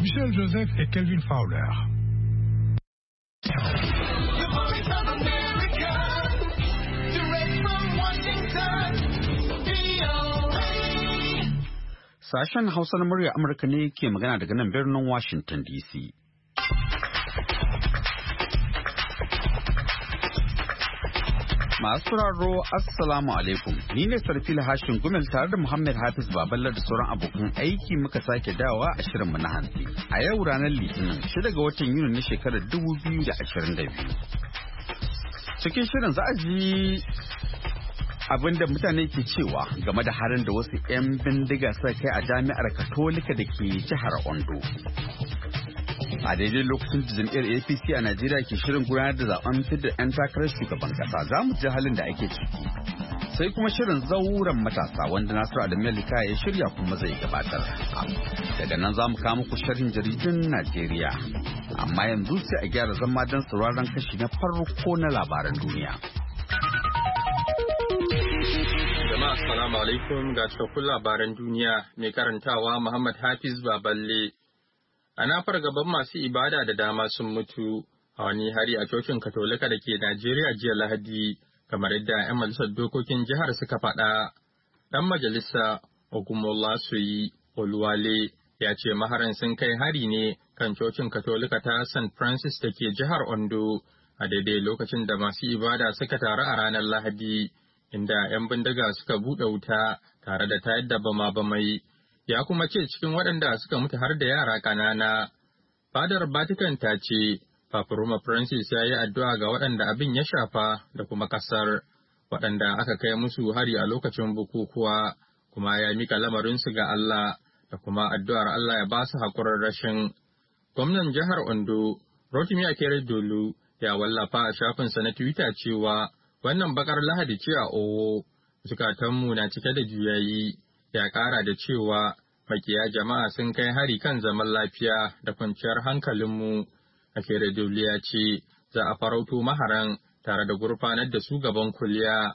Michel Joseph et Kelvin Fowler. Sashen Hausa na murya Amurka ne ke magana daga nan birnin Washington DC. Masu sauraro Assalamu alaikum. Ni ne Sarfila Hashin Gumel tare da Muhammad Hafiz Baballa da sauran abokan aiki muka sake dawa a shirinmu na hantsi. A yau ranar Litinin 6 ga watan Yuni na shekarar 2022. Cikin shirin za a ji abinda mutane ke cewa game da harin da wasu 'yan bindiga suka kai a jami'ar Katolika da ke jihar Ondo. A daidai lokacin da jam'iyyar APC a Najeriya ke shirin gudanar da zaben fidda 'yan takarar shugaban kasa, za mu ji halin da ake ciki. Sai kuma shirin zauren matasa wanda Nasiru Adamu Lika ya shirya kuma zai gabatar. Daga nan za mu kawo muku sharhin jaridun Najeriya. Amma yanzu sai a gyara zama don sauraron kashi na farko na labaran duniya. Jama'a assalamu alaikum ga cikakkun labaran duniya mai karantawa Muhammad Hafiz Baballe. Ana fargaban masu ibada da dama sun mutu a wani hari a cocin Katolika da ke Najeriya jiya Lahadi, kamar yadda 'yan majalisar dokokin jihar suka faɗa. Ɗan majalisa Ogumolasuyi Oluwale ya ce maharan sun kai hari ne kan cocin Katolika ta St. Francis da ke jihar Ondo a daidai lokacin da masu ibada suka taru a ranar Lahadi, inda 'yan bindiga suka buɗe wuta tare da tayar da bama-bamai. Ya kuma ce cikin waɗanda suka mutu har da yara ƙanana. Fadar Vatican ta ce, Papa Roma Francis ya yi addu'a ga waɗanda abin ya shafa da kuma ƙasar, waɗanda aka kai musu hari a lokacin bukukuwa, kuma ya mika lamarinsu ga Allah, da kuma addu'ar Allah ya ba su haƙurar rashin. Gwamnan jihar Ondo, Rotimi Akeredolu, ya wallafa a shafinsa na Twitter cewa, wannan bakar Lahadi ce a Owo, zukatanmu na cike da juyayi. Ya ƙara da cewa makiya jama'a sun kai hari kan zaman lafiya da kwanciyar hankalinmu. Akeredolu ya ce za a farauto maharan tare da gurfanar da su gaban kuliya.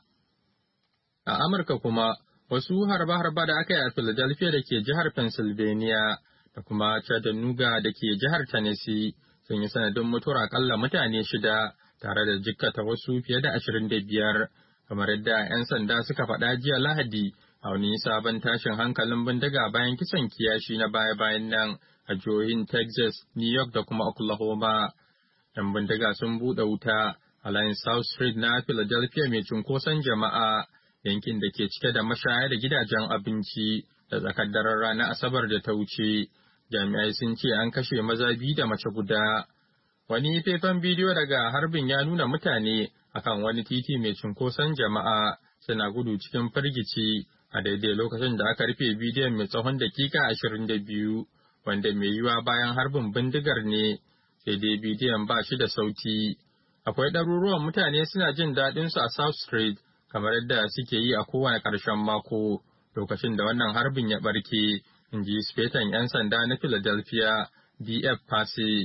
A Amurka kuma wasu harba-harba da aka yi a Philadelphia da ke jihar Pennsylvania da kuma Chattanooga da ke jihar Tennessee sun yi sanadin mutuwar akalla mutane 6 tare da jikkata wasu fiye da 25, kamar yadda 'yan sanda suka faɗa jiya Lahadi. A wani sabon tashin hankalin bindiga bayan kisan kiyashi na baya-bayan nan a jihohin Texas, New York da kuma Oklahoma. 'Yan bindiga sun buɗe wuta a layin South Street na Philadelphia mai cunkoson jama'a, yankin da ke cike da mashaya da gidajen abinci da tsakar daren ranar Asabar da ta wuce. Jami'ai sun ce an kashe maza 2 da mace guda. Wani faifan bidiyo daga harbin ya nuna mutane akan wani titi mai cunkoson jama'a suna gudu cikin firgici a daidai lokacin da aka rufe bidiyon mai tsawon dakika 22, wanda mai yiwuwa bayan harbin bindigar ne, sai dai bidiyon ba shi da sauti. Akwai ɗaruruwan mutane suna jin daɗinsu a South Street, kamar yadda suke yi a kowane ƙarshen mako, lokacin da wannan harbin ya ɓarke, in ji Sufetan 'yan sanda na Philadelphia, D.F. Passy.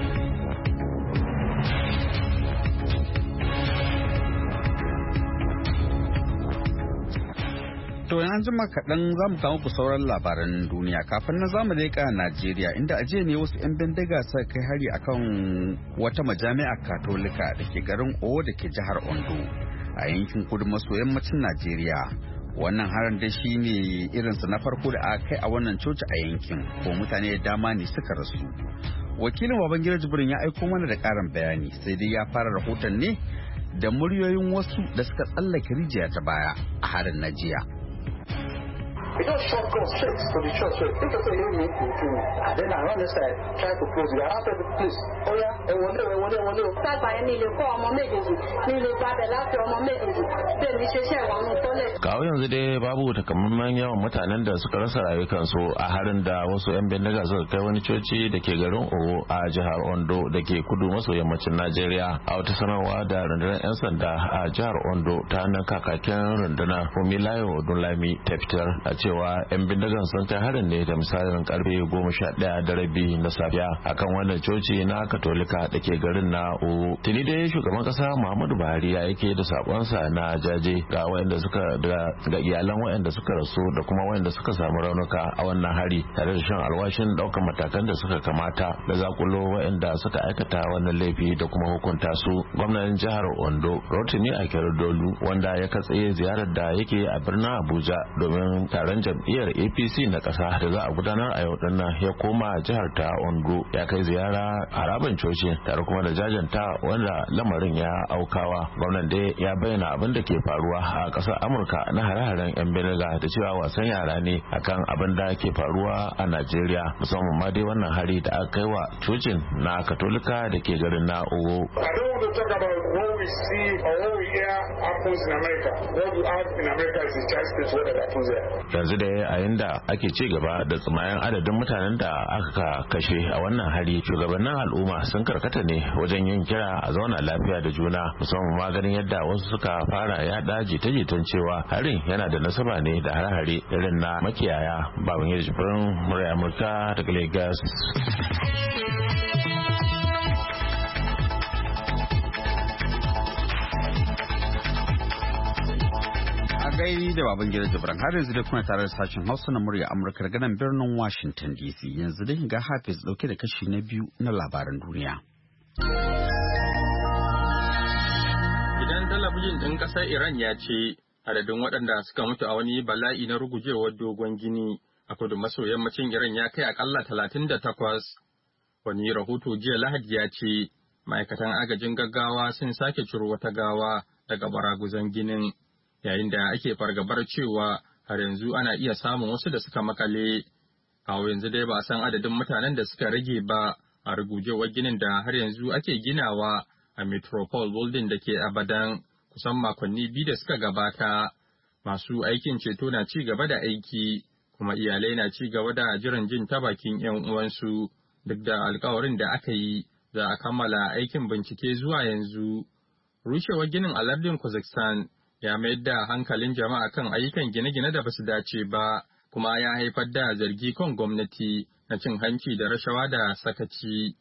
To yanzu jima kaɗan za mu kawo ku sauran labaran duniya kafin na zamu leƙa Najeriya inda a jiya ne wasu 'yan bindiga suka kai hari akan wata majami'a Katolika da ke garin Owo da ke jihar Ondo a yankin kudu maso yammacin Najeriya. Wannan harin da shi ne irinsa na farko da aka kai a wannan coci a yankin, ko mutane da dama ne suka rasu. Wakilin Babangida Jibrin ya aiko mana da ƙarin bayani, sai dai ya fara rahoton ne da muryoyin wasu da suka tsallake rijiya ta baya a harin na jiya. We just shot guns straight to the church. So if they say you need to, and then I run inside, try to close it. I asked the police, oh yeah, one. Sábà ẹni lè kọ́ ọmọ méjèèjì ní ilé gbàdẹ̀ láti ọmọ méjèèjì bẹ́ẹ̀ ní ṣe iṣẹ́ ìwọ̀n tọ́lẹ̀. Kawo yanzu dai babu takamaiman yawan mutanen da suka rasa rayukansu a harin da wasu 'yan bindiga suka kai wani coci da ke garin Owo a jihar Ondo da ke kudu maso yammacin Najeriya. A wata sanarwa da rundunar 'yan sanda a jihar Ondo ta nan kakakin rundunar Fumilayo Odunlami ta fitar a cewa 'yan bindigan sun kai harin ne da misalin karfe 11:30 na safiya akan wannan coci na Katolika da ke garin na Owo. Tuni dai shugaban kasa Muhammadu Buhari ya yake da sakonsa na jaje ga iyalan waɗanda suka rasu da kuma waɗanda suka samu raunuka a wannan hari, tare da shan alwashin ɗaukar matakan da suka kamata da zakulo waɗanda suka aikata wannan laifi da kuma hukunta su. Gwamnan jihar Ondo Rotimi Akeredolu, wanda ya katse ziyarar da yake a birnin Abuja domin taron jam'iyyar APC na ƙasa da za a gudanar a yau dinnan, ya koma jihar ta Ondo ya kai ziyara haraban coci tare kuma da jajanta wanda lamarin ya aukawa. Gwamnan dai ya bayyana abin da ke faruwa a ƙasar Amurka na hare-haren 'yan bindiga da cewa wasan yara ne akan abin da ke faruwa a Najeriya, musamman ma dai wannan hari da aka kai wa cocin na Katolika da ke garin na Owo. Yanzu da yayin da ake ci gaba da tsimayen adadin mutanen da aka kashe a wannan hari, shugabannin al'umma sun karkata ne wajen yin kira a zauna lafiya da juna, musamman ma ganin yadda wasu suka fara yada jita-jitan cewa harin yana da nasaba ne da hare-hare irin na makiyaya. Babban Yajibirin Murai Amurka daga Lagos. Gai da baban gida Jibran, har yanzu dai kuna tare da sashen Hausa na murya Amurka daga nan birnin Washington DC. Yanzu dai ga Hafiz dauke da kashi na biyu na labaran duniya. Gidan talabijin ɗin ƙasar Iran ya ce adadin waɗanda suka mutu a wani bala'i na rugujewar dogon gini a kudu maso yammacin Iran ya kai akalla 38. Wani rahoto jiya Lahadi ya ce ma'aikatan agajin gaggawa sun sake ciro wata gawa daga baraguzan ginin, yayin da ake fargabar cewa har yanzu ana iya samun wasu da suka makale. Kawo yanzu dai ba a san adadin mutanen da suka rage ba a rugujewar ginin da har yanzu ake ginawa a Metropole Building da ke Abadan kusan makonni 2 da suka gabata. Masu aikin ceto na ci gaba da aiki, kuma iyalai na ci gaba da jiran jin ta bakin 'yan uwansu. Duk da alkawarin da aka yi, za a kammala aikin bincike zuwa yanzu. Rushewar ginin a lardin Kazakhstan ya mayar da hankalin jama'a kan ayyukan gine-gine da basu dace ba, kuma ya haifar da zargi kan gwamnati na cin hanci da rashawa da sakaci.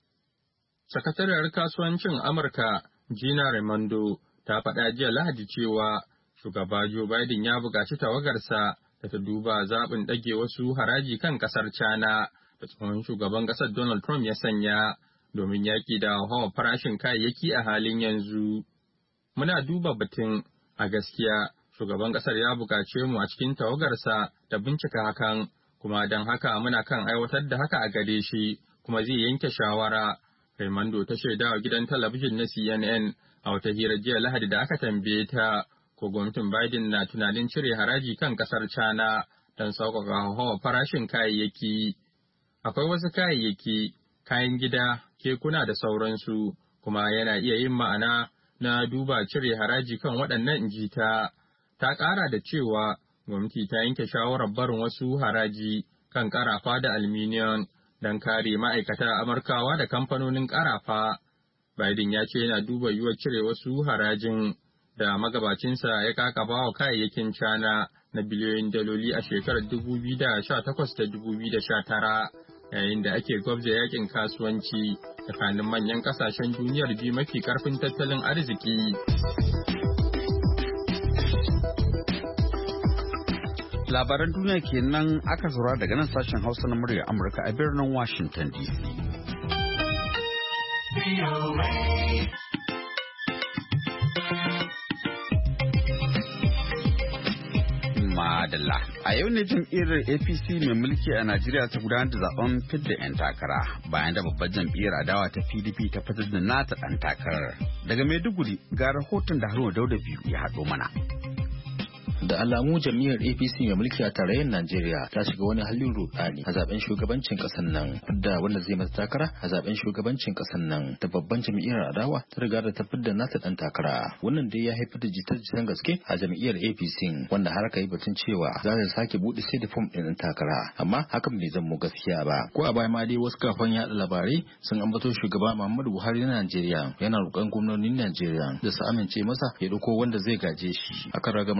Sakatariyar kasuwancin Amurka Gina Raimondo ta faɗa jiya Lahadi cewa shugaba Joe Biden ya buƙaci tawagarsa da ta duba zaɓin ɗage wasu haraji kan ƙasar China da tsohon shugaban ƙasar Donald Trump ya sanya domin yaƙi da hawa farashin kayayyaki a halin yanzu. Muna duba batun. A gaskiya, shugaban ƙasar ya buƙace mu a cikin tawagarsa da bincika hakan, kuma don haka muna kan aiwatar da haka a gare shi, kuma zai yanke shawara. Raimondo ta shaida wa gidan talabijin na CNN a wata hira jiya Lahadi da aka tambaye ta ko gwamnatin Biden na tunanin cire haraji kan ƙasar China don sauƙaƙa hawa farashin kayayyaki. Akwai wasu kayayyaki, kayan gida, kekuna da sauransu, kuma yana iya yin ma'ana na duba cire haraji kan waɗannan inji ta ƙara da cewa gwamnati ta yanke shawarar barin wasu haraji kan ƙarafa da aluminium don kare ma'aikata Amurkawa da kamfanonin ƙarafa. Biden ya ce yana duba yiwuwar cire wasu harajin da magabacinsa ya kakaba wa kayayyakin China na biliyoyin daloli a shekarar 2018 da 2019, yayin da ake gwabza yakin kasuwanci tsakanin manyan kasashen duniyar biyu mafi karfin tattalin arziki. Labaran duniya kenan aka zura daga nan sashen Hausa na murya Amurka a birnin Washington DC. Madalla. A yau ne jam'iyyar APC mai mulki a Najeriya ta gudanar da zaben fidda 'yan takara bayan da babbar jam'iyyar adawa ta PDP ta fitar da nata ɗan takarar. Daga Maiduguri ga rahoton da Haruna Dauda biyu ya haɗo mana. Da alamu jam'iyyar APC mai mulki a tarayyar Najeriya ta shiga wani halin rudani a zaben shugabancin kasar nan, da wanda zai mata takara a zaben shugabancin kasar nan da babban jam'iyyar adawa ta riga da ta fidda nata dan takara. Wannan dai ya haifar da jita-jitan gaske a jam'iyyar APC, wanda har aka yi batun cewa za ta sake bude sai da fom ɗin takara, amma hakan bai zama gaskiya ba. Ko a baya ma dai wasu kafan yaɗa labarai sun ambato shugaba Muhammadu Buhari na Najeriya yana roƙon gwamnonin Najeriya da su amince masa ya dauko wanda zai gaje shi akan ragamar shugaban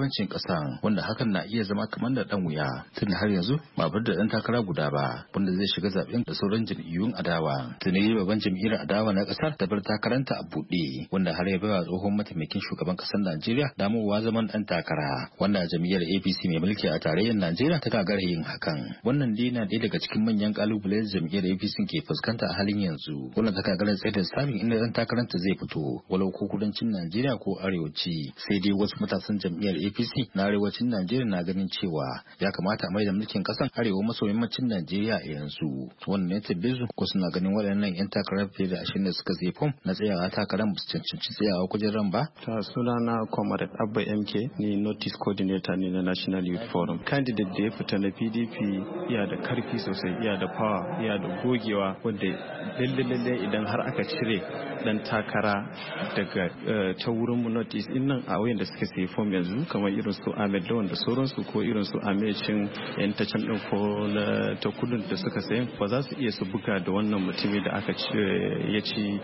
shugabancin ƙasa, wanda hakan na iya zama kamar da ɗan wuya tun har yanzu ba bar da ɗan takara guda ba wanda zai shiga zaɓen da sauran jam'iyyun adawa. Tuni babban jam'iyyar adawa na ƙasar ta bar takaranta a buɗe, wanda har ya baiwa tsohon mataimakin shugaban ƙasar Najeriya damowa zaman ɗan takara, wanda jam'iyyar APC mai mulki a tarayyar Najeriya ta gagara yin hakan. Wannan dai na ɗaya daga cikin manyan ƙalubale da jam'iyyar APC ke fuskanta a halin yanzu, wannan ta gagara tsaye da tsarin inda ɗan takaranta zai fito, walau ko kudancin Najeriya ko arewaci. Sai dai wasu matasan jam'iyyar APC na arewacin Najeriya na ganin cewa ya kamata a maida mulkin ƙasan arewa maso yammacin Najeriya a yanzu. Wannan ne tabbizu ko suna ganin waɗannan 'yan takarar fiye da 20 da suka zai fom na tsayawa takarar ba su cancanci tsayawa kujeran ba. Sunana Comrade Abba MK, ni notice coordinator ne na National Youth Forum. Candidate da ya fita na PDP iya da karfi sosai, iya da power, iya da gogewa, wanda lalle idan har aka cire dan takara daga ta wurin mu notice din nan a wayan da suka sai form yanzu kamar irin su Ahmed Lawan da sauransu ko irin su Amecin yan ta can din ko ta kudin da suka sayi ba za su iya su buga da wannan mutumi da aka ce ya ci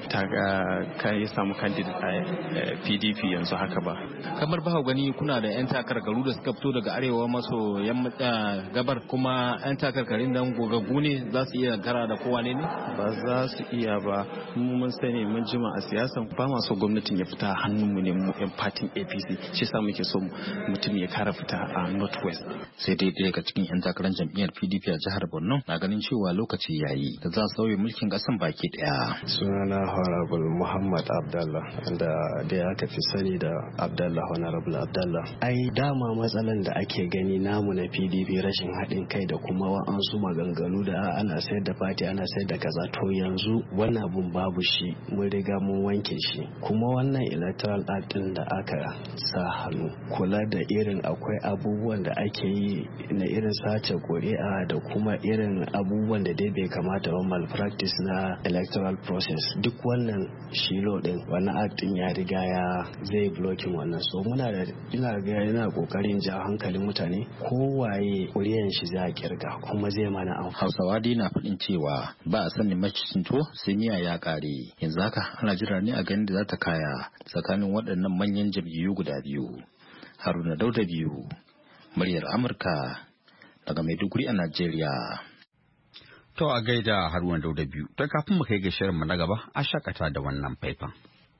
ya samu candidate a PDP yanzu haka ba. Kamar ba gani kuna da 'yan takarkaru da suka fito daga arewa maso gabar, kuma 'yan takarkarin nan gogaggu ne za su iya kara da kowa ne? Ba za su iya ba. Mun sani mun jima a siyasan ba ma so gwamnatin ya fita hannunmu ne mu 'yan fatin APC, shi sa muke so mutum ya kara fita a Northwest. Sai dai daga cikin 'yan takarar jam'iyyar PDP a jihar Borno na ganin cewa lokaci yayi da za su sauya mulkin kasan baki daya. Sunana Honorable Muhammad Abdallah, da aka fi sani da Abdallah, Honorable Abdallah. Ai dama matsalan da ake gani namu na PDP rashin haɗin kai da kuma wa'ansu maganganu da ana sayar da fati ana sayar da kaza, to yanzu wannan abun babu shi, mun riga mun wanke shi. Kuma wannan electoral act din da aka sa hannu, kula da irin akwai abubuwan da ake yi na irin sace ƙuri'a da kuma irin abubuwan da dai bai kamata ba, malpractice na electoral process, duk wannan shilo din wannan act din ya riga ya zai blocking wannan. So ina kokarin ja hankalin mutane, kowaye ƙuri'an shi za a kirga kuma zai mana amfani. Hausawa dai na faɗin cewa ba a sanin macicin to sai miya ya ƙare. Yanzu haka ana jira ne a ganin da za ta kaya tsakanin waɗannan manyan jam'iyyu guda biyu. Haruna Dauda biyu, muryar Amurka daga Maiduguri a Najeriya. To a gaida Haruna Dauda biyu. To kafin mu kai ga shirinmu na gaba, a shakata da wannan faifan.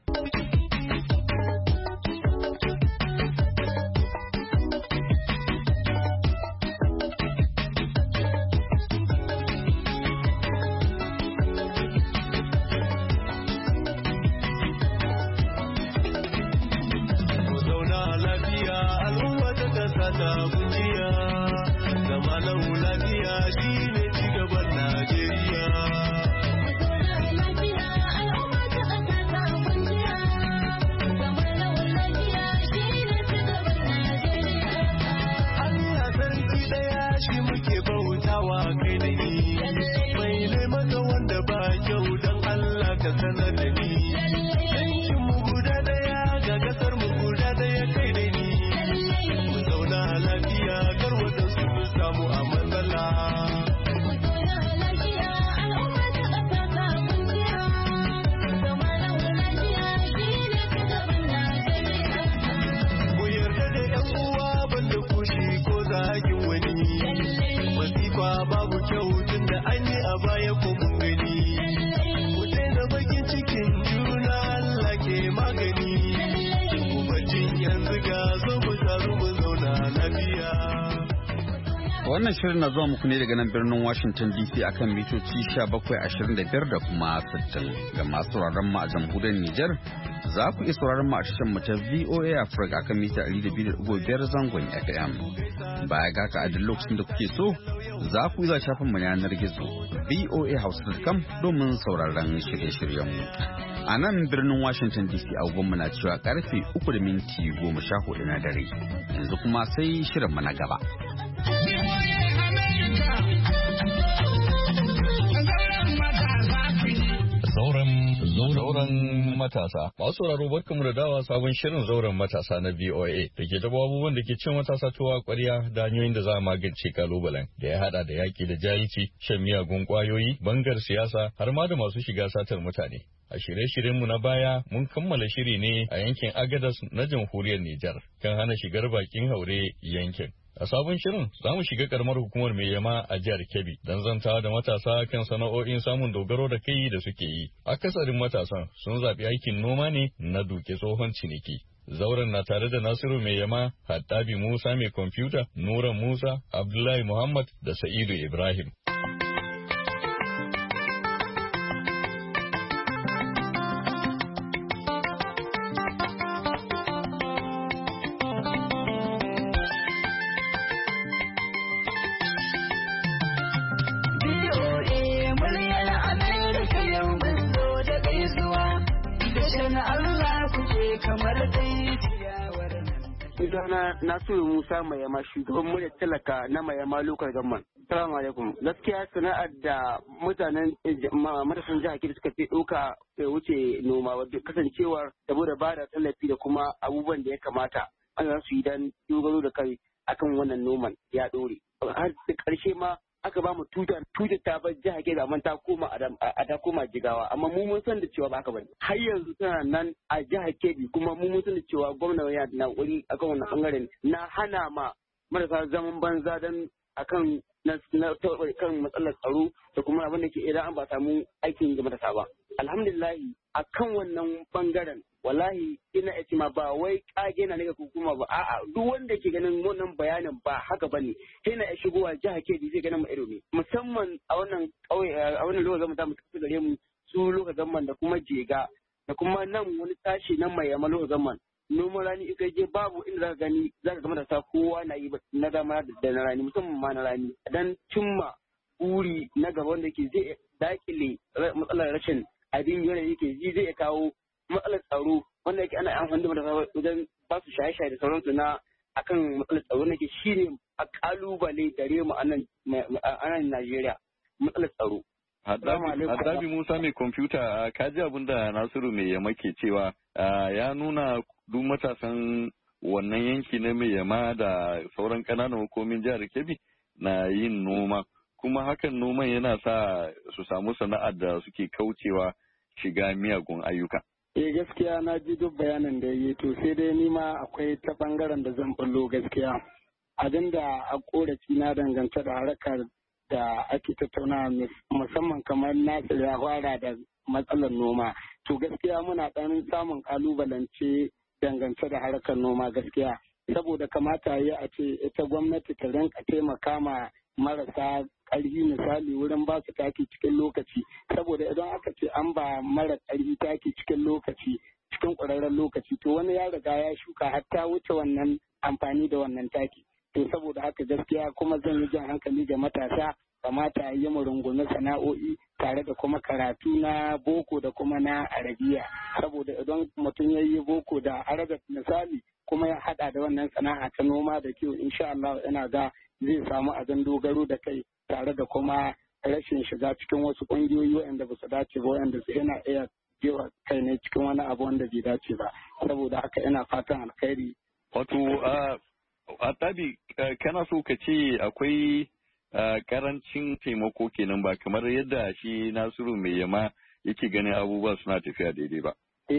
Wannan shirin na zuwa muku ne daga nan birnin Washington DC akan mitoci 1725 da kuma 60. Ga masu sauraron mu a jamhuriyar Nijar, za ku iya sauraron mu a tashar mu ta VOA Africa akan mita 200.5 zangon FM. Baya ga ka a duk lokacin da kuke so, za ku iya shafin mu yanar gizo voahouse.com domin sauraron shirye-shiryen mu. A nan birnin Washington DC agogonmu na cewa karfe 3:14 na dare. Yanzu kuma sai shirin mu na gaba. Zauren matasa. Masu sauraro barkamu da dawa sabon shirin zauren matasa na VOA da ke tabo abubuwan da ke cin matasa tuwa ƙwarya da hanyoyin da za a magance kalubalen da ya hada da yaki da jahilci, shan miyagun ƙwayoyi, bangar siyasa har ma da masu shiga satar mutane. A shirye-shiryenmu na baya mun kammala shiri ne a yankin Agadas na jamhuriyar Nijar kan hana shigar bakin haure yankin. A sabon shirin za mu shiga karamar hukumar mai yama a jihar Kebbi don zantawa da matasa kan sana'o'in samun dogaro da kai da suke yi. Akasarin matasan sun zaɓi aikin noma ne na duke tsohon ciniki. Zauren na tare da Nasiru mai yama, Hattabi Musa mai kwamfuta, Nuran Musa, Abdullahi Muhammad da Sa'idu Ibrahim. Sunana Nasiru Musa Mayama, shugaban muryar talaka na Mayama Local Government. Salamu alaikum. Gaskiya sana'ar da matasan jihar Kebbi suka fi ɗauka bai wuce noma wadda kasancewar saboda ba da tallafi da kuma abubuwan da ya kamata ana su yi dan dogaro da kai akan wannan noman ya ɗore. Har da ƙarshe ma aka ba mu tutar ta bar jihar Kebbi amma ta koma Jigawa, amma mu mun san da cewa ba haka bane. Har yanzu tana nan a jihar Kebbi kuma mu mun san da cewa gwamnati ya na wuri akan wannan bangaren na hana ma marasa zaman banza dan akan kan matsalar tsaro da kuma abin da ke idan an ba samu aikin da matasa ba. Alhamdulillah akan wannan bangaren wallahi ina yace ma ba wai kage na daga hukuma ba, a'a duk wanda ke ganin wannan bayanin ba haka bane sai na shigowa jihar Kebbi zai ganin mu ido ne, musamman a wannan kauye a wannan lokacin da mu tafi gare mu su lokacin zaman da kuma Jega da kuma nan wani tashi nan mai yamma lokacin zaman noman rani in je babu inda zaka gani zaka ga matasa kowa na yi na dama da na rani, musamman ma na rani dan cimma buri na gaba wanda ke zai dakile matsalar rashin abin yanayi yake ji zai kawo matsalar tsaro wanda yake ana amfani da matasa wajen ba su shaye-shaye da sauransu na akan matsalar tsaro wanda ke shine a kalubale gare mu a nan Najeriya, matsalar tsaro. Haddabi Musa mai kwamfuta, ka ji abin da Nasiru mai yama ke cewa ya nuna duk matasan wannan yanki na mai yama da sauran ƙananan hukumin jihar Kebbi na yin noma, kuma hakan noman yana sa su samu sana'ar da suke kaucewa shiga miyagun ayyuka. Gaskiya na ji duk bayanin da yi to sai dai ni ma akwai ta bangaren da zan bullo gaskiya. Abin da a korafi na dangance da harkar da ake tattauna musamman kamar Nasir ya fara da matsalar noma. To gaskiya muna ɗan samun kalubalance dangance da harkar noma gaskiya. Saboda kamata yi a ce ita gwamnati ta rinka taimaka ma marasa ƙarfi misali wurin ba su taki cikin lokaci, saboda idan aka ce an ba mara ƙarfi taki cikin lokaci cikin ƙwararren lokaci to wani ya riga ya shuka har ta wuce wannan amfani da wannan taki. To saboda haka gaskiya kuma zan yi jan hankali ga matasa kamata a yi mu rungumi sana'o'i tare da kuma karatu na boko da kuma na arabiya, saboda idan mutum ya yi boko da arabic misali kuma ya hada da wannan sana'a ta noma da kiwo insha Allah ina ga zai samu abin dogaro da kai tare da kuma rashin shiga cikin wasu ƙungiyoyi waɗanda ba su dace ba waɗanda su yana iya jewa kai ne cikin wani abu wanda bai dace ba, saboda haka ina fatan alkhairi. Wato a tabi kana so ka ce akwai karancin taimako kenan ba kamar yadda shi Nasiru mai yama yake ganin abubuwa suna tafiya daidai ba.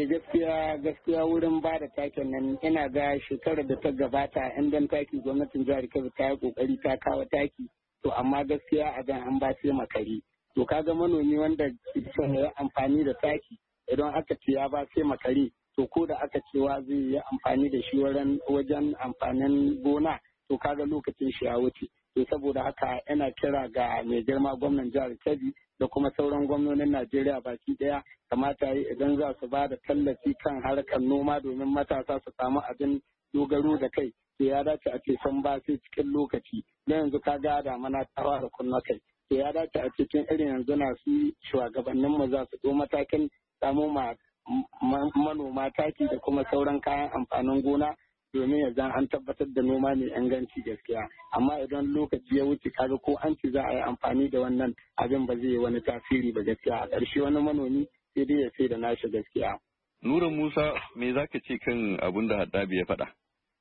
Gaskiya wurin ba da takin nan ina ga shekarar da ta gabata in dan taki gwamnatin jihar Kebbi ta yi kokari ta kawo taki, to amma gaskiya a dan an ba sai makari. To kaga manomi wanda son ya amfani da taki idan aka ce ya ba sai makari, to ko da aka cewa zai yi amfani da shi wajen amfanin gona to kaga lokacin shi ya wuce. To saboda haka yana kira ga mai girma gwamnan jihar Kebbi da kuma sauran gwamnonin Najeriya baki daya kamata yi idan za su ba da tallafi kan harkar noma domin matasa su samu abin dogaro da kai, to ya dace a ce sun ba sai cikin lokaci. Na yanzu ka ga damana ta fara kunna kai, to ya dace a cikin irin yanzu na su shugabannin mu za su ɗau matakin samu manoma taki da kuma sauran kayan amfanin gona domin yanzu an tabbatar da noma mai inganci gaskiya. Amma idan lokaci ya wuce kaga ko an ci za a yi amfani da wannan abin ba zai yi wani tasiri ba gaskiya, a ƙarshe wani manomi sai dai ya sai da nashi gaskiya. Nura Musa, me za ka ce kan abin da Haddabi ya faɗa?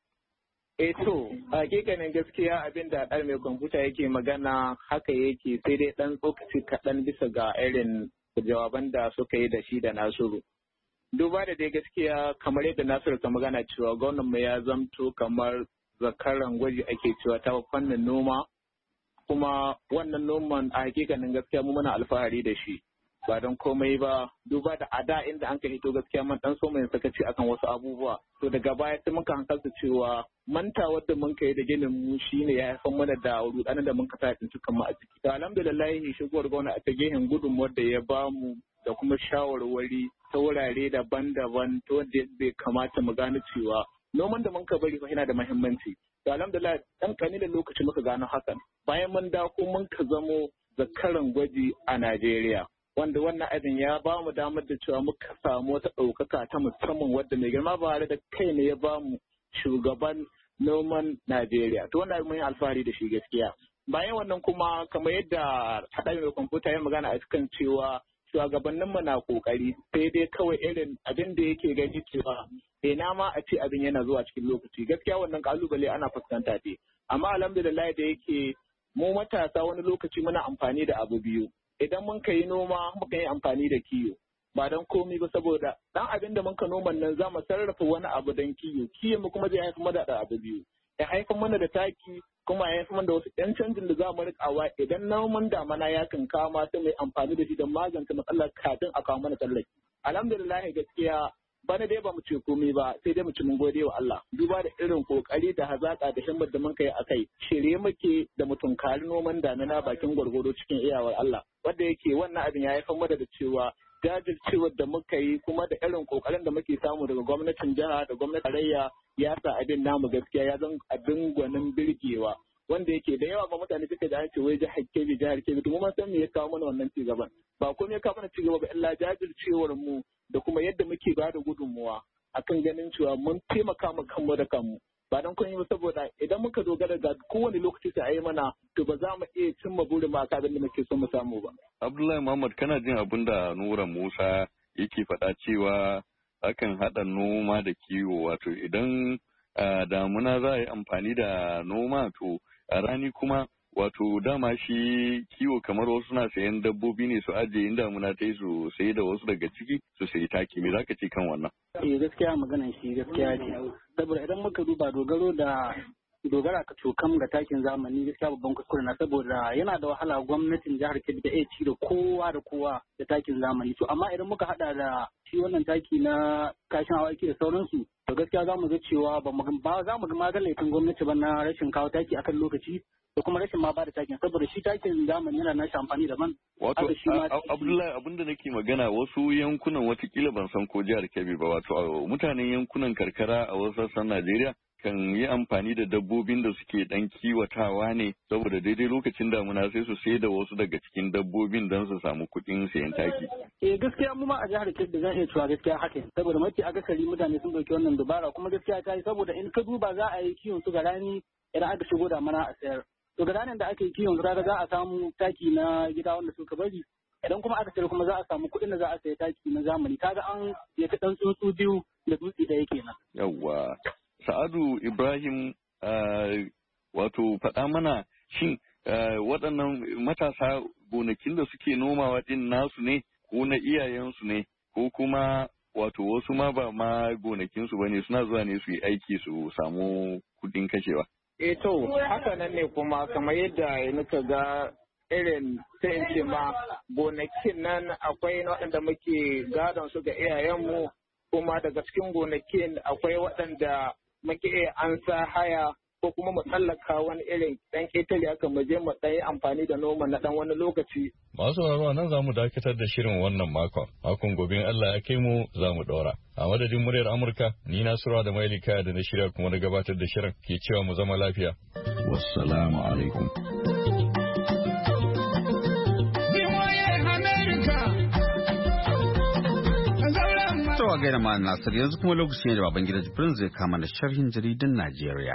To, hakikanin gaskiya abin da ɗan mai kwamfuta yake magana haka yake sai dai ɗan tsokaci kaɗan bisa ga irin jawaban da suka yi da shi da Nasiru. Duba da dai gaskiya kamar yadda Nasiru ta magana cewa gwamnan mu ya zamto kamar zakaran gwaji ake cewa ta fannin noma, kuma wannan noman a hakikanin gaskiya mu muna alfahari da shi. Ba don komai ba, duba da ada inda an ka hito gaskiya man dan so mai sakaci akan wasu abubuwa. To daga baya sai muka hankalta cewa manta wadda mun kai da ginin mu shine ya haifar mana da rudanin da mun ka tafi cikin mu a ciki. To alhamdulillah shigowar gwamnati a ta gehen gudunmuwar da ya bamu da kuma shawarwari ta wurare daban-daban ta wanda bai kamata mu gane cewa noman da mun ka bari fa yana da muhimmanci. To alhamdulillah dan kanilan lokaci muka gano hakan. Bayan mun dako mun ka zamo zakaran gwaji a Najeriya. Wanda wannan abin ya ba mu damar da cewa muka samu wata ɗaukaka ta musamman wadda mai girma ba da kai ne ya ba mu shugaban noman Najeriya. To wannan mun yi alfahari da shi gaskiya. Bayan wannan kuma kamar yadda haɗa mai kwamfuta ya magana a cikin cewa shugabannin mu na kokari sai dai kawai irin abin da yake gani cewa ina ma a ce abin yana zuwa cikin lokaci. Gaskiya wannan kalubale ana fuskanta dai. Amma alhamdulillah da yake mu matasa wani lokaci muna amfani da abu biyu. Idan mun ka yi noma muka yi amfani da kiyo ba don komi ba saboda dan abin da mun ka noman nan za mu sarrafa wani abu don kiyo mu kuma zai haifar mana da abu biyu ya haifar mana da taki kuma ya haifar mana da wasu yan canjin da za mu rikawa idan noman damana ya kan kama sai mai amfani da shi don magance matsalar kafin a kawo mana tallafi. Alhamdulillah gaskiya bana dai ba mu ce komai ba sai dai mu ci mun gode wa Allah duba da irin kokari da hazaka da himmar da mun kai akai shirye muke da mu tunkari noman damina bakin gwargwado cikin iyawar Allah wanda yake wannan abin ya haifar mana da cewa jajircewar da muka yi kuma da irin kokarin da muke samu daga gwamnatin jiha da gwamnatin tarayya ya sa abin namu gaskiya ya zan abin gwanin birgewa wanda yake da yawa ba mutane suka da ce wai jihar Kebbi to mun san me ya kawo mana wannan cigaban ba komai ya kawo mana cigaba ba illa jajircewar mu da kuma yadda muke ba da gudunmuwa akan ganin cewa mun taimaka mu kanmu da kanmu ba don kun yi ba saboda idan muka dogara ga kowane lokaci sai a yi mana to ba za mu iya cimma burin ma abin da muke so mu samu ba. Abdullahi Muhammad kana jin abin da Nura Musa yake faɗa cewa akan haɗa noma da kiwo wato idan damuna za a yi amfani da noma to a rani kuma wato dama shi kiwo kamar wasu na sayan dabbobi ne su ajiye in damuna ta yi su sayi da wasu daga ciki su sayi taki me zaka ce kan wannan? Gaskiya maganan shi gaskiya ce saboda idan muka duba dogara ka cokam ga takin zamani gaskiya babban kuskure na saboda yana da wahala gwamnatin jihar Kebbi da iya ci da kowa da takin zamani to amma idan muka hada da shi wannan taki na kashin awaki da sauransu to gaskiya za mu ga cewa ba za mu ga magalatin gwamnati ba na rashin kawo taki akan lokaci da kuma rashin ma ba da takin saboda shi takin zamani yana nashi amfani daban. Wato Abdullahi abinda nake magana wasu yankunan watakila ban san ko jihar Kebbi ba wato mutanen yankunan karkara a wasu sassan Najeriya kan yi amfani da dabbobin da suke dan kiwatawa ne saboda daidai lokacin damuna sai su sai da wasu daga cikin dabbobin don su samu kuɗin sayan taki. Gaskiya mu ma a jihar Kebbi zan iya cewa gaskiya haka saboda mafi akasari mutane sun dauki wannan dubara kuma gaskiya ta yi saboda in ka duba za a yi kiwon su ga rani idan aka shigo damuna a sayar. To ga ranar da aka yi kiwon su za a samu taki na gida wanda suka bari idan kuma aka sayar kuma za a samu kuɗin da za a sayi taki na zamani kaga an ya ta ɗan tsuntsu biyu da dutse ɗaya kenan. Yawwa. Sa'adu Ibrahim wato faɗa mana shin waɗannan matasa gonakin da suke nomawa ɗin nasu ne ko na iyayensu ne ko kuma wato wasu ma ba ma gonakinsu ba ne suna zuwa ne su yi aiki su samu kuɗin kashewa. To haka nan ne kuma kamar yadda muka ga irin sai in ce ma gonakin nan akwai waɗanda muke gadon su ga iyayenmu kuma daga cikin gonakin akwai waɗanda muke iya an sa haya ko kuma mu tsallaka wani irin ɗan ƙetare aka mu je mu ɗan yi amfani da noma na ɗan wani lokaci. Masu sauraro nan za mu dakatar da shirin wannan makon. Makon gobe Allah ya kai mu za mu ɗora. A madadin muryar Amurka, ni Nasiru da Maili Kaya da na shirya kuma na gabatar da shirin ke cewa mu zama lafiya. Wassalamu alaikum. Tawa gaida ma Nasir yanzu kuma lokaci ne da baban gida Jibrin zai kama da sharhin jaridan Najeriya.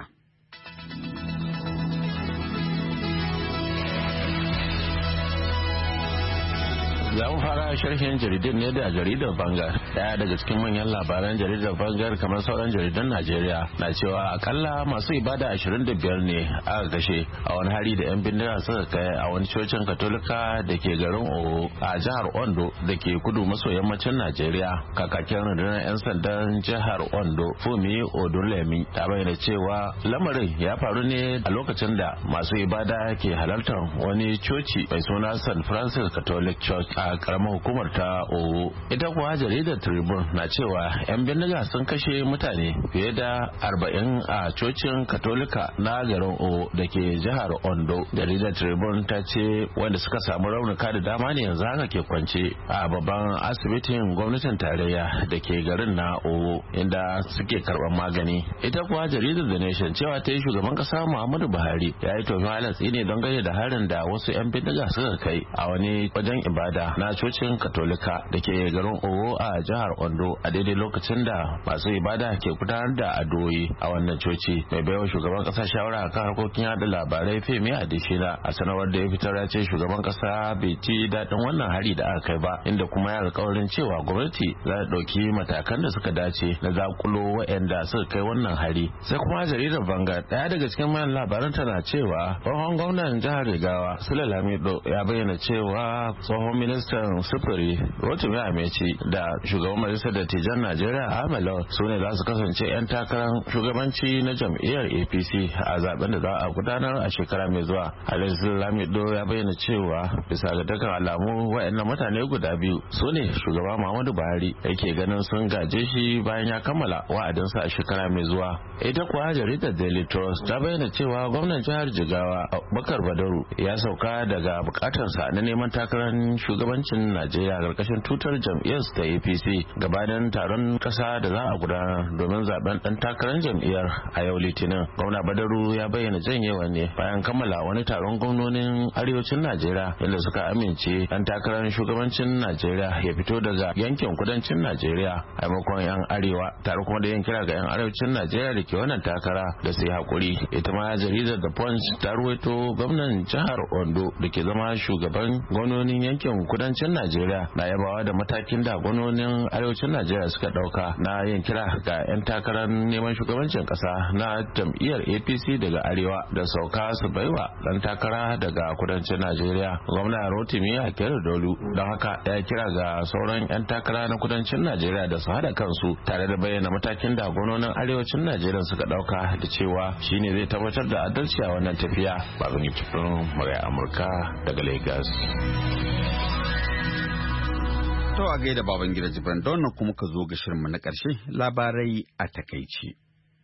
Za mu fara sharhin jaridun ne da jaridar Vanguard. Daya daga cikin manyan labaran jaridar Vanguard kamar sauran jaridan Najeriya na cewa akalla masu ibada 25 ne aka kashe a wani hari da 'yan bindiga suka kai a wani cocin Katolika da ke garin Owo a jihar Ondo da ke kudu maso yammacin Najeriya. Kakakin rundunar 'yan sandan jihar Ondo Fumi Odunlemi ta bayyana cewa lamarin ya faru ne a lokacin da masu ibada ke halartar wani coci mai suna St. Francis Catholic Church a karamar hukumar ta Owo. Ita kuwa jaridar Tribune na cewa 'yan bindiga sun kashe mutane fiye da 40 a cocin Katolika na garin Owo da ke jihar Ondo. Jaridar Tribune ta ce wanda suka samu raunuka da dama ne yanzu haka ke kwance a babban asibitin gwamnatin tarayya da ke garin na Owo inda suke karban magani. Ita kuwa jaridar The Nation cewa ta yi shugaban kasa Muhammadu Buhari ya yi tofin halatsi ne don gane da harin da wasu 'yan bindiga suka kai a wani wajen ibada na cocin Katolika da ke garin Owo a jihar Ondo a daidai lokacin da masu ibada ke gudanar da addu'o'i a wannan coci. Mai baiwa shugaban kasa shawara kan harkokin yada labarai Femi Adesina a sanarwar da ya fitar ya ce shugaban kasa bai ci daɗin wannan hari da aka kai ba, inda kuma ya alƙawarin cewa gwamnati za ta ɗauki matakan da suka dace na zakulo waɗanda suka kai wannan hari. Sai kuma jaridar Vanguard ɗaya daga cikin mayan labaran tana cewa tsohon gwamnan jihar Rigawa Sule Lamido ya bayyana cewa tsohon ministan sufuri Rotimi Amechi da shugaban majalisar dattijan Najeriya Ahmed Lawan su ne za su kasance 'yan takarar shugabanci na jam'iyyar APC a zaben da za a gudanar a shekara mai zuwa. Alhaji Lamido ya bayyana cewa bisa ga dukkan alamu waɗannan mutane guda biyu su ne shugaba Muhammadu Buhari yake ganin sun gaje shi bayan ya kammala wa'adinsa a shekara mai zuwa. Ita kuwa jaridar Daily Trust ta bayyana cewa gwamnan jihar Jigawa Bakar Badaru ya sauka daga bukatarsa na neman takarar shugabancin Najeriya karkashin tutar jam'iyyar ta APC gabanin taron kasa da za a gudanar domin zaben dan takarar jam'iyyar a yau Litinin. Gwamna Badaru ya bayyana janyewa ne bayan kammala wani taron gwamnonin arewacin Najeriya inda suka amince dan takarar shugabancin Najeriya ya fito daga yankin kudancin Najeriya a maimakon 'yan arewa, tare kuma da yin kira ga 'yan arewacin Najeriya da ke wannan takara da su yi hakuri. Ita ma jaridar The Punch ta ruwaito gwamnan jihar Ondo da ke zama shugaban gwamnonin yankin kudancin Najeriya na yabawa da matakin da gwamnonin arewacin Najeriya suka dauka na yin kira ga 'yan takarar neman shugabancin kasa na jam'iyyar APC daga arewa da sauka su baiwa dan takara daga kudancin Najeriya. Gwamna Rotimi Akeredolu don haka ya kira ga sauran 'yan takara na kudancin Najeriya da su hada kansu tare da bayyana matakin da gwamnonin arewacin Najeriya suka dauka da cewa shine zai tabbatar da adalci a wannan tafiya. Babin Cikin Murya Amurka daga Lagos. To a gaida baban gida Jibran don kuma ka zo ga shirinmu na ƙarshe labarai a takaici.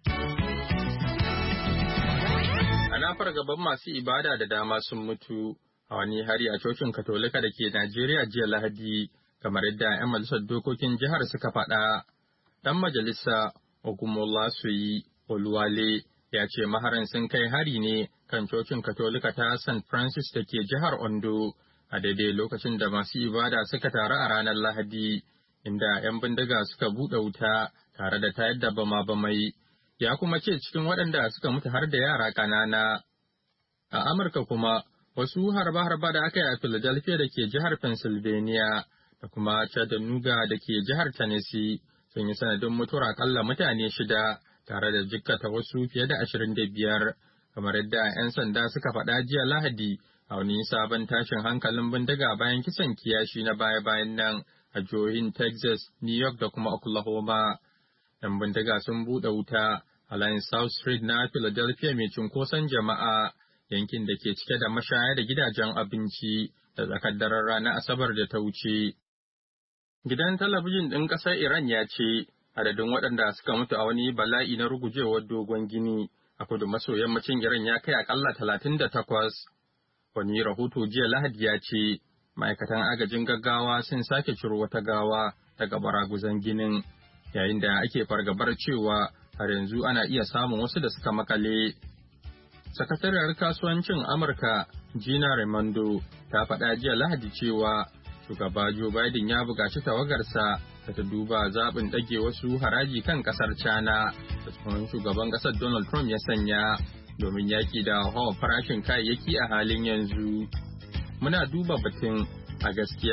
Ana fargaban masu ibada da dama sun mutu a wani hari a cocin Katolika da ke Najeriya jiya Lahadi, kamar yadda 'yan majalisar dokokin jihar suka faɗa. Ɗan majalisa Ogumolasuyi Oluwale ya ce maharan sun kai hari ne kan cocin Katolika ta St. Francis da ke jihar Ondo a daidai lokacin da masu ibada suka taru a ranar Lahadi, inda 'yan bindiga suka buɗe wuta tare da tayar da bama-bamai. Ya kuma ce cikin waɗanda suka mutu har da yara ƙanana. A Amurka kuma, wasu harba-harba da aka yi a Philadelphia da ke jihar Pennsylvania da kuma Chattanooga da ke jihar Tennessee sun yi sanadin mutuwar akalla mutane 6 tare da jikkata wasu fiye da 25, kamar yadda 'yan sanda suka faɗa jiya Lahadi a wani sabon tashin hankalin bindiga bayan kisan kiyashi na baya-bayan nan a jihohin Texas, New York da kuma Oklahoma. 'Yan bindiga sun buɗe wuta a layin South Street na Philadelphia mai cunkoson jama'a, yankin da ke cike da mashaya da gidajen abinci da tsakar daren ranar Asabar da ta wuce. Gidan talabijin ɗin ƙasar Iran ya ce adadin waɗanda suka mutu a wani bala'i na rugujewar dogon gini a kudu maso yammacin Iran ya kai akalla 38. Wani rahoto jiya Lahadi ya ce ma'aikatan agajin gaggawa sun sake ciro wata gawa daga baraguzan ginin, yayin da ake fargabar cewa har yanzu ana iya samun wasu da suka makale. Sakatariyar kasuwancin Amurka Gina Raimondo ta faɗa jiya Lahadi cewa shugaba Joe Biden ya buƙaci tawagarsa da ta duba zaɓin ɗage wasu haraji kan ƙasar China da tsohon shugaban ƙasar Donald Trump ya sanya domin yaƙi da hawa farashin kayayyaki a halin yanzu. Muna duba batun a gaskiya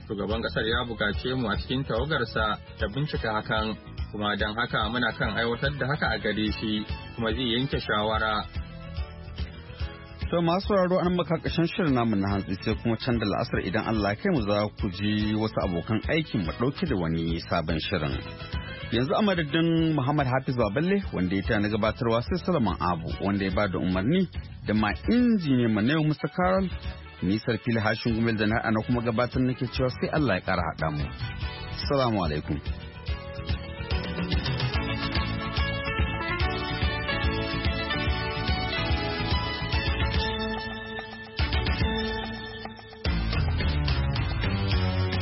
Shugaban ƙasar ya buƙace mu a cikin tawagarsa da bincika hakan, kuma don haka muna kan aiwatar da haka a gare shi, kuma zai yanke shawara. To masu sauraro an maka ƙarshen shirin namu na hantsi sai kuma can da la'asar idan Allah kai mu za ku ji wasu abokan aikin mu ɗauke da wani sabon shirin. Yanzu a madadin Muhammad Hafiz Baballe wanda ya tana gabatarwa sai Solomon Abu wanda ya bada umarni da ma injiniyan mu Neo Mr. Carol nisar fili hashin gumel da na kuma gabatar nake cewa sai Allah ya ƙara haɗa mu. Assalamu alaikum.